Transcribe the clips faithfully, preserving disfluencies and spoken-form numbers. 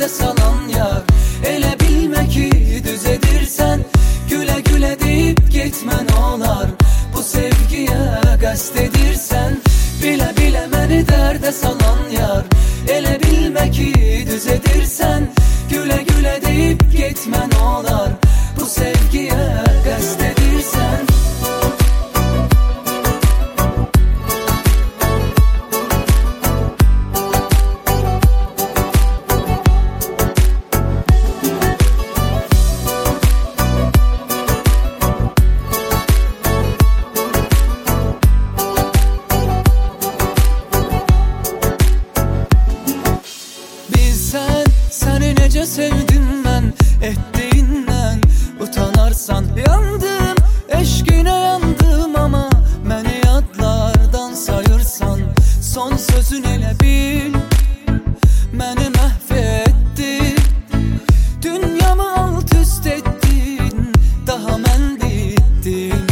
dərdə salan yar. Elə bilmə ki düzədirsən, gülə gülə deyib getmən olar. Bu sevgiyə qəsd edirsən, bilə bilə məni dərdə salan yar. Elə bilmə ki düzədirsən, gülə gülə deyib getmən olar. Bu sevgiyə qəsd edirsən. Bilsən, səni necə sevdim mən, etdiyindən utanarsan. Yandım, eşqinə yandım, amma məni yadlardan sayırsan. Son sözün elə bil, məni məhv etdi. Dünyamı alt üst etdin, daha mən bitdim.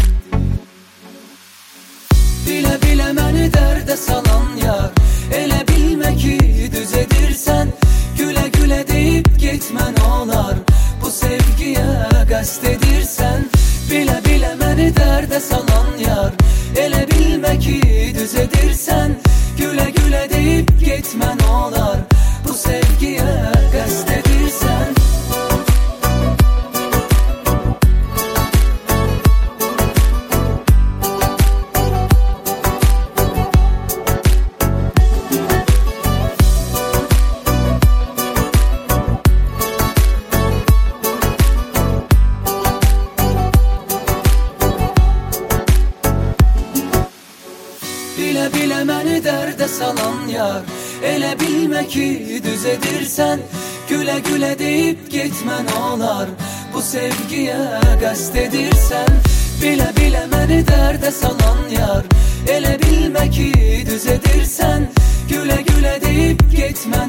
Bilə bilə məni dərdə salan yar. Elə bilmə ki düzədirsən, gülə gülə deyib getmən olar. Bu sevgiyə qəsd edirsən, bilə bilə məni dərdə salan yar. Elə bilmə ki düzədirsən, gülə gülə deyib getmən olar. Bu sevgiyə qəsd edirsən. Bilə bilə məni dərdə salan yar. Elə bilmə ki düzədirsən, gülə gülə deyib getmən olar. Bu sevgiyə qəsd edirsən, bilə bilə məni dərdə salan yar. Elə bilmə ki düzədirsən, gülə gülə deyib getmən